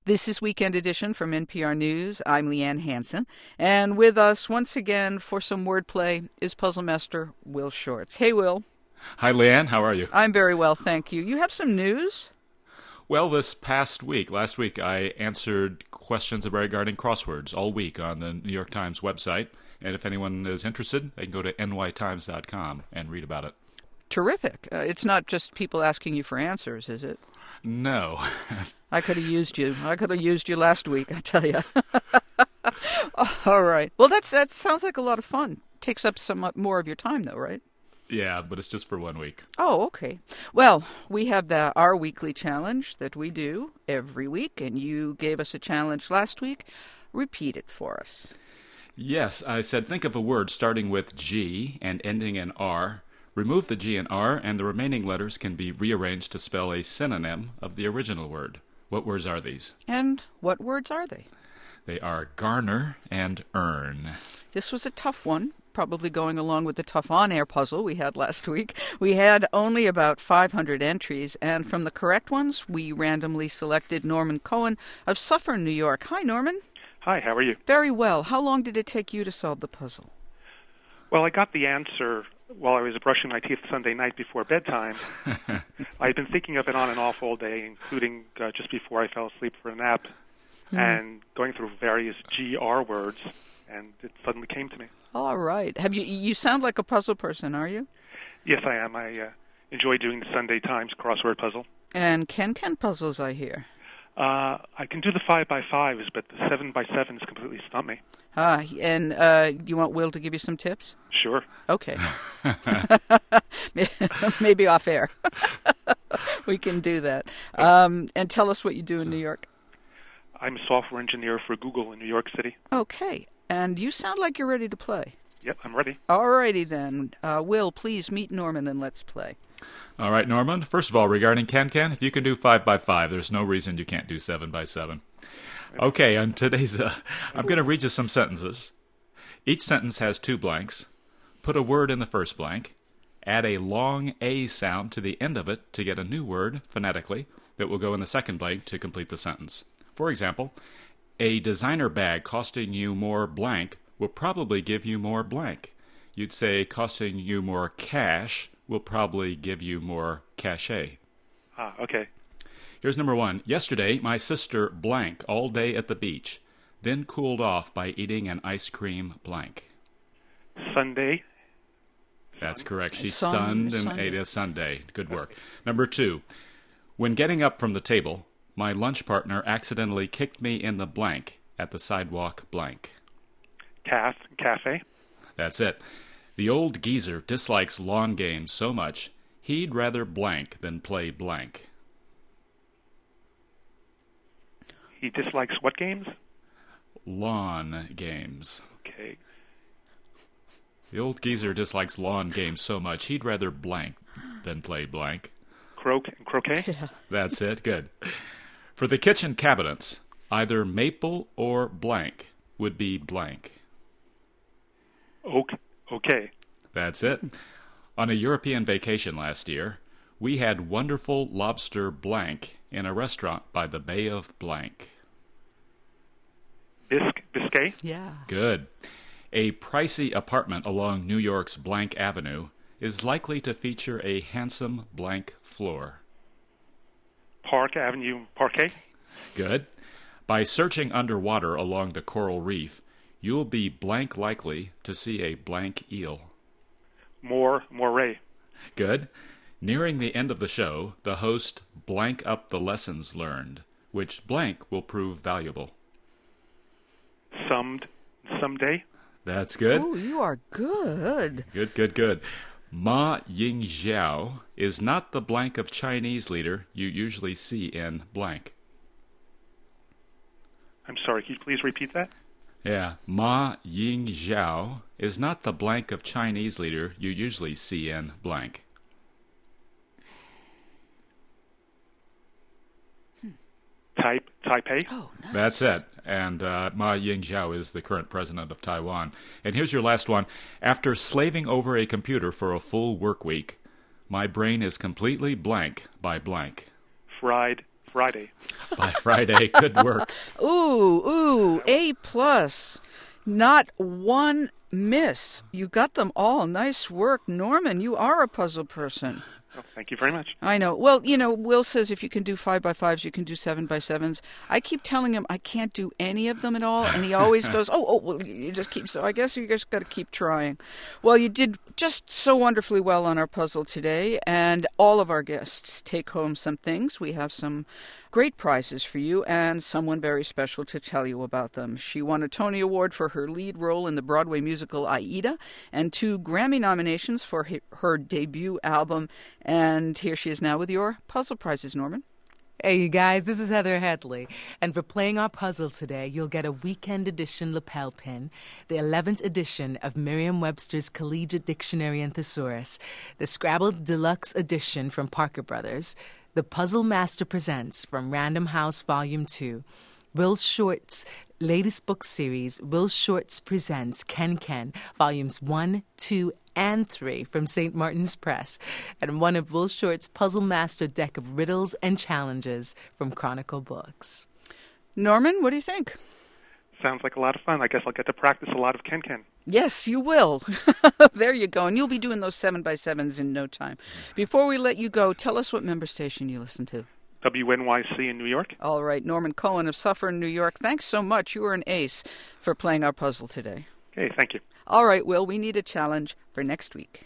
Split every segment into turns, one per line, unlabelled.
This is Weekend Edition from NPR News. I'm Leanne Hansen. And with us once again for some wordplay is Puzzle Master Will Shortz. Hey, Will.
Hi, Leanne. How are you?
I'm very well, thank you. You have some news?
Well, last week, I answered questions regarding crosswords all week on the New York Times website. And if anyone is interested, they can go to nytimes.com and read about it.
Terrific. It's not just people asking you for answers, is it?
No.
I could have used you. I could have used you last week, I tell you. All right. Well, that sounds like a lot of fun. Takes up some more of your time, though, right?
Yeah, but it's just for 1 week.
Oh, okay. Well, we have our weekly challenge that we do every week, and you gave us a challenge last week. Repeat it for us.
Yes, I said think of a word starting with G and ending in R. Remove the G and R, and the remaining letters can be rearranged to spell a synonym of the original word. What words are these?
And what words are they?
They are garner and earn.
This was a tough one, probably going along with the tough on-air puzzle we had last week. We had only about 500 entries, and from the correct ones, we randomly selected Norman Cohen of Suffern, New York. Hi, Norman.
Hi, how are you?
Very well. How long did it take you to solve the puzzle?
Well, I got the answer while I was brushing my teeth Sunday night before bedtime. I'd been thinking of it on and off all day, including just before I fell asleep for a nap, and going through various GR words, and it suddenly came to me.
All right. You sound like a puzzle person, are you?
Yes, I am. I enjoy doing the Sunday Times crossword puzzle.
And can puzzles, I hear.
I can do the 5x5s, but the 7x7s completely stump me.
And you want Will to give you some tips?
Sure.
Okay. Maybe off air. We can do that. And tell us what you do in New York.
I'm a software engineer for Google in New York City.
Okay. And you sound like you're ready to play.
Yep, I'm ready.
All righty then. Will, please meet Norman and let's play.
All right, Norman. First of all, regarding can, if you can do 5x5, there's no reason you can't do 7x7. Okay, on today's, I'm going to read you some sentences. Each sentence has 2 blanks. Put a word in the first blank. Add a long A sound to the end of it to get a new word, phonetically, that will go in the second blank to complete the sentence. For example, a designer bag costing you more blank will probably give you more blank. You'd say costing you more cash will probably give you more cachet.
Okay.
Here's number 1. Yesterday, my sister blank all day at the beach, then cooled off by eating an ice cream blank.
Sunday.
That's correct. She sunned and ate a sundae. Good work. Number 2. When getting up from the table, my lunch partner accidentally kicked me in the blank at the sidewalk blank.
Cafe.
That's it. The old geezer dislikes lawn games so much, he'd rather blank than play blank.
He dislikes what games?
Lawn games.
Okay.
The old geezer dislikes lawn games so much, he'd rather blank than play blank.
Croquet?
Yeah.
That's it. Good. For the kitchen cabinets, either maple or blank would be blank.
Okay.
That's it. On a European vacation last year, we had wonderful lobster blank in a restaurant by the Bay of Blank.
Biscay?
Yeah.
Good. A pricey apartment along New York's Blank Avenue is likely to feature a handsome blank floor.
Park Avenue Parquet?
Good. By searching underwater along the coral reef, you'll be blank likely to see a blank eel.
Moray.
Good. Nearing the end of the show, the host blank up the lessons learned, which blank will prove valuable.
Someday?
That's good.
Oh, you are good.
Good. Ma Ying-jeou is not the blank of Chinese leader you usually see in blank.
I'm sorry, can you please repeat that?
Yeah, Ma Ying-jeou is not the blank of Chinese leader you usually see in blank.
Taipei?
Oh, nice.
That's it. And Ma Ying-jeou is the current president of Taiwan. And here's your last one. After slaving over a computer for a full work week, my brain is completely blank by blank.
Fried Friday.
By Friday. Good work.
Ooh, A+. Not one miss. You got them all. Nice work. Norman, you are a puzzle person.
Oh, thank you very much.
I know. Well, Will says if you can do 5x5s, you can do 7x7s. I keep telling him I can't do any of them at all, and he always goes, well, you just keep. So I guess you just got to keep trying. Well, you did just so wonderfully well on our puzzle today, and all of our guests take home some things. We have some great prizes for you and someone very special to tell you about them. She won a Tony Award for her lead role in the Broadway musical Aida and 2 Grammy nominations for her debut album. And here she is now with your puzzle prizes, Norman.
Hey, you guys, this is Heather Headley. And for playing our puzzle today, you'll get a weekend edition lapel pin, the 11th edition of Merriam-Webster's Collegiate Dictionary and Thesaurus, the Scrabble Deluxe edition from Parker Brothers, the Puzzle Master Presents from Random House Volume 2, Will Short's latest book series, Will Short's Presents Ken, Volumes 1, 2, and 3 from St. Martin's Press, and one of Will Short's Puzzle Master deck of riddles and challenges from Chronicle Books.
Norman, what do you think?
Sounds like a lot of fun. I guess I'll get to practice a lot of Ken.
Yes, you will. There you go. And you'll be doing those 7x7s in no time. Before we let you go, tell us what member station you listen to.
WNYC in New York.
All right. Norman Cohen of Suffern, New York. Thanks so much. You were an ace for playing our puzzle today.
Okay, thank you.
All right, Will, we need a challenge for next week.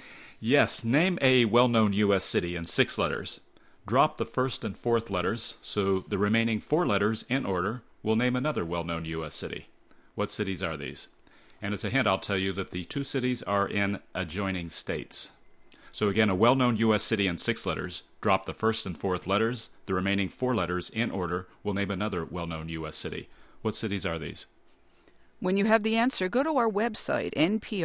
Yes, name a well-known U.S. city in 6 letters. Drop the first and fourth letters, so the remaining 4 letters in order will name another well-known U.S. city. What cities are these? And as a hint, I'll tell you that the 2 cities are in adjoining states. So again, a well-known U.S. city in 6 letters. Drop the first and fourth letters. The remaining 4 letters in order will name another well-known U.S. city. What cities are these?
When you have the answer, go to our website,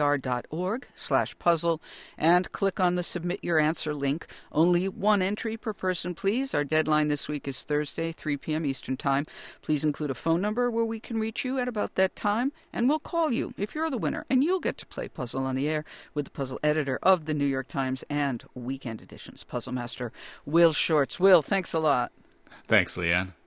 npr.org/puzzle, and click on the Submit Your Answer link. Only 1 entry per person, please. Our deadline this week is Thursday, 3 p.m. Eastern Time. Please include a phone number where we can reach you at about that time, and we'll call you if you're the winner, and you'll get to play Puzzle on the Air with the puzzle editor of the New York Times and Weekend Edition's Puzzle Master, Will Shortz. Will, thanks a lot.
Thanks, Leanne.